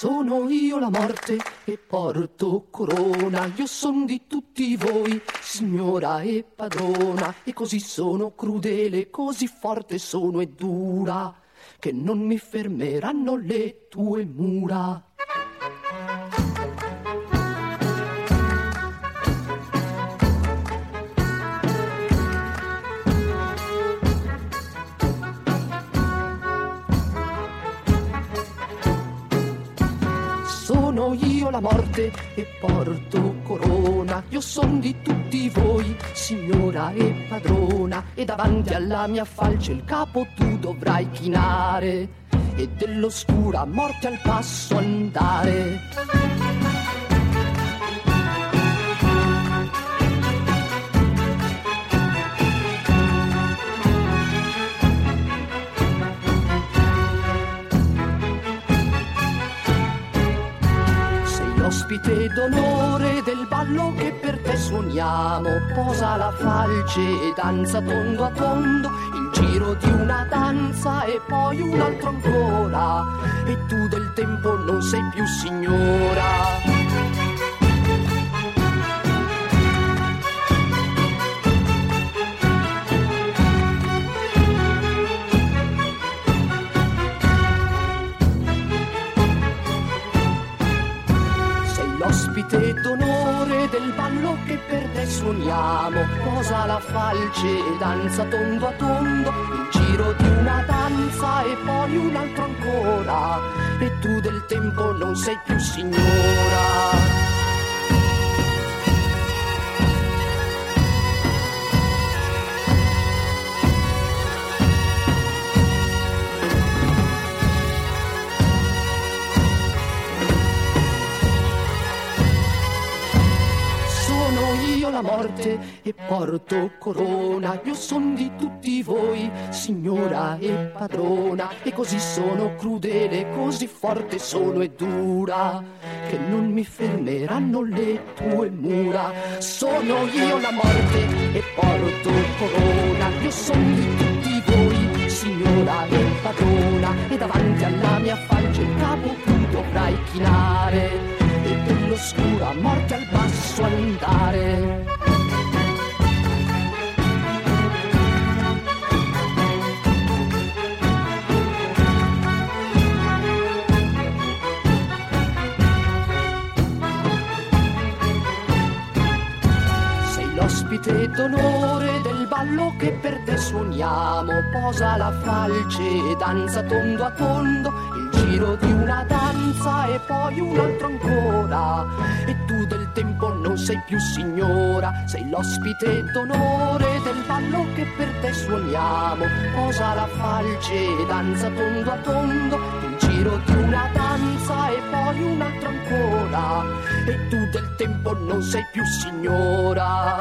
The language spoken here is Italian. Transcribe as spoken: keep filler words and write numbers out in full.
Sono io la morte e porto corona, io son di tutti voi, signora e padrona, e così sono crudele, così forte sono e dura, che non mi fermeranno le tue mura. Sono io la morte e porto corona, io son di tutti voi, signora e padrona, e davanti alla mia falce il capo tu dovrai chinare, e dell'oscura morte al passo andare. Ospite d'onore del ballo che per te suoniamo, posa la falce e danza tondo a tondo, il giro di una danza e poi un altro ancora, e tu del tempo non sei più signora. Ospite d'onore del ballo che per te suoniamo, posa la falce e danza tondo a tondo, il giro di una danza e poi un altro ancora, e tu del tempo non sei più signora. La morte e porto corona, io son di tutti voi, signora e padrona, e così sono crudele, così forte sono e dura, che non mi fermeranno le tue mura. Sono io la morte e porto corona, io son di tutti voi, signora e padrona, e davanti alla mia falce il capo tu dovrai chinare, e dell'oscura morte al basso andare. Sei l'ospite d'onore del ballo che per te suoniamo, posa la falce e danza tondo a tondo, il giro di una danza e poi un altro ancora, e tu del tempo non sei più signora. Sei l'ospite d'onore del ballo che per te suoniamo, posa la falce e danza tondo a tondo, il giro di una danza e poi un altro ancora, e tu del tempo non sei più signora.